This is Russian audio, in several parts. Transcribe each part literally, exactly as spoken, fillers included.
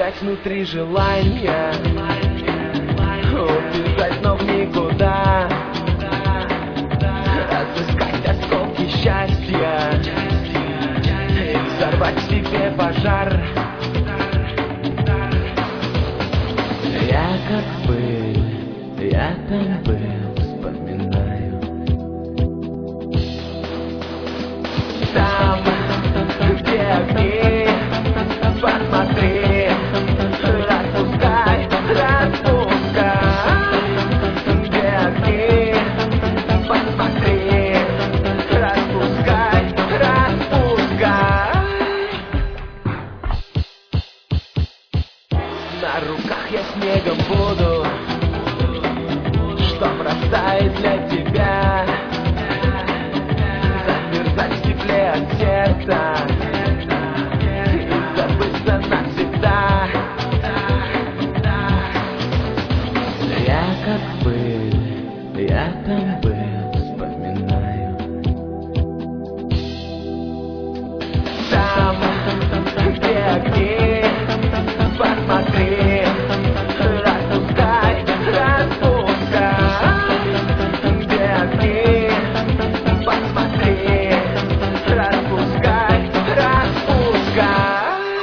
Замерзать внутри желания, убежать, но в никуда, разыскать осколки счастья и взорвать в себе пожар. Я как пыль, я там был, вспоминаю. Там, где огни, посмотри, распускай, распускай. Где огни, посмотри, распускай, распускай. На руках я снегом буду, что растает для тебя, замерзать в тепле от сердца и забыться навсегда. Я как пыль, я там был, вспоминаю. Там, где огни, посмотри, распускай, распускай. Где огни, посмотри, распускай, распускай.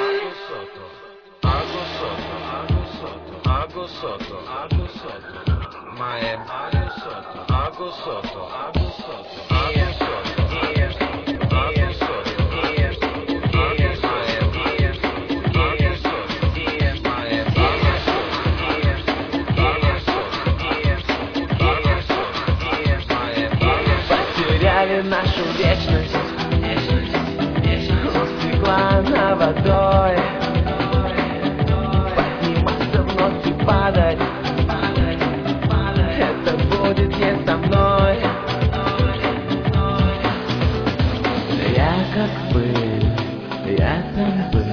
Água Soto, Água Soto, Maem, Água Soto, Água Soto, Água Soto, Água Soto, Água Soto, Água Soto, Água Soto, Água Soto, Água Soto, Maem, Água Soto, Água Soto, Água Soto, Maem, Água Soto. Потеряли нашу вечность у стекла на водой. Подниматься вновь и падать, это будет не со мной. Я как пыль, я там был.